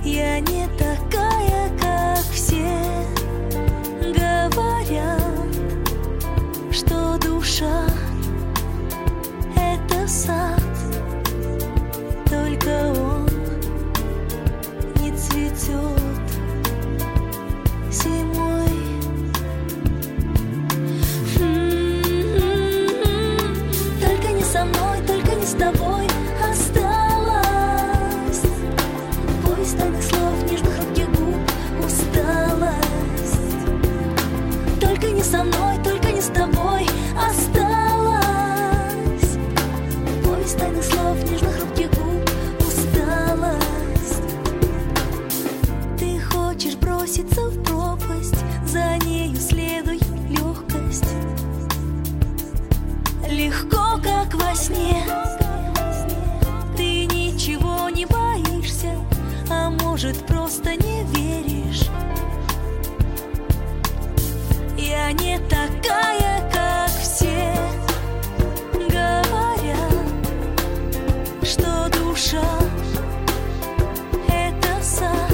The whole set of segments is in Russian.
Я не такая, как все. Говорят, что душа — это сад, только он не цветет зимой. Только не со мной, только не с тобой осталась. Поезд тайных слов, нежных рук губ, усталость. Только не со мной, только не с тобой осталась. Поезд тайных слов, нежных рук губ, усталость. Ты хочешь броситься в пропасть, за нею следуй легкость. Легко, как во сне. Ты ничего не боишься, а может, просто не веришь. Я не такая, как все. Говорят, что душа — это сад,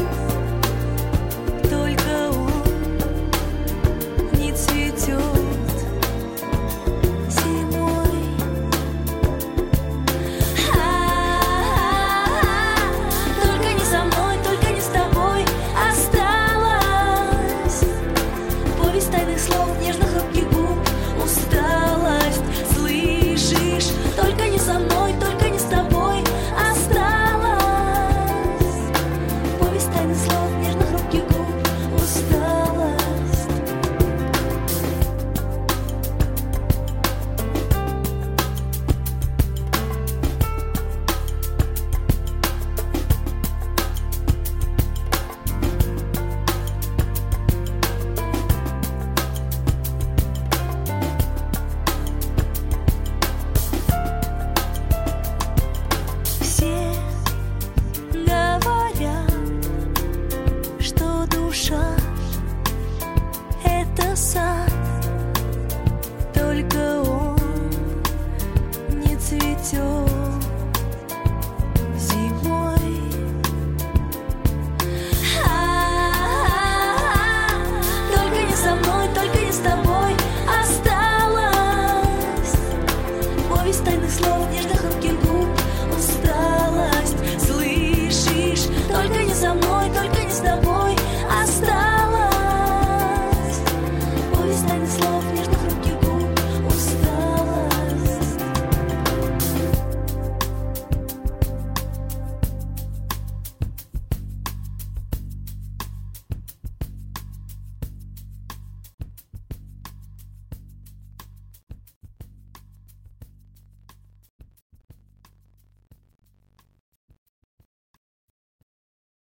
только он не цветет зимой. Только не со мной, только не с тобой осталась. Повесть тайных слов, нежных рук и губ, усталость. Слышишь? Только не со мной, только не с тобой осталась. Повесть тайных слов, нежных рук и губ, усталость. Все говорят, что душа — это сад, только он не цветет зимой. Только не со мной, только не с тобой осталась. Повесть тайных слов, нежных рук и губ, усталость. Слышишь? Только не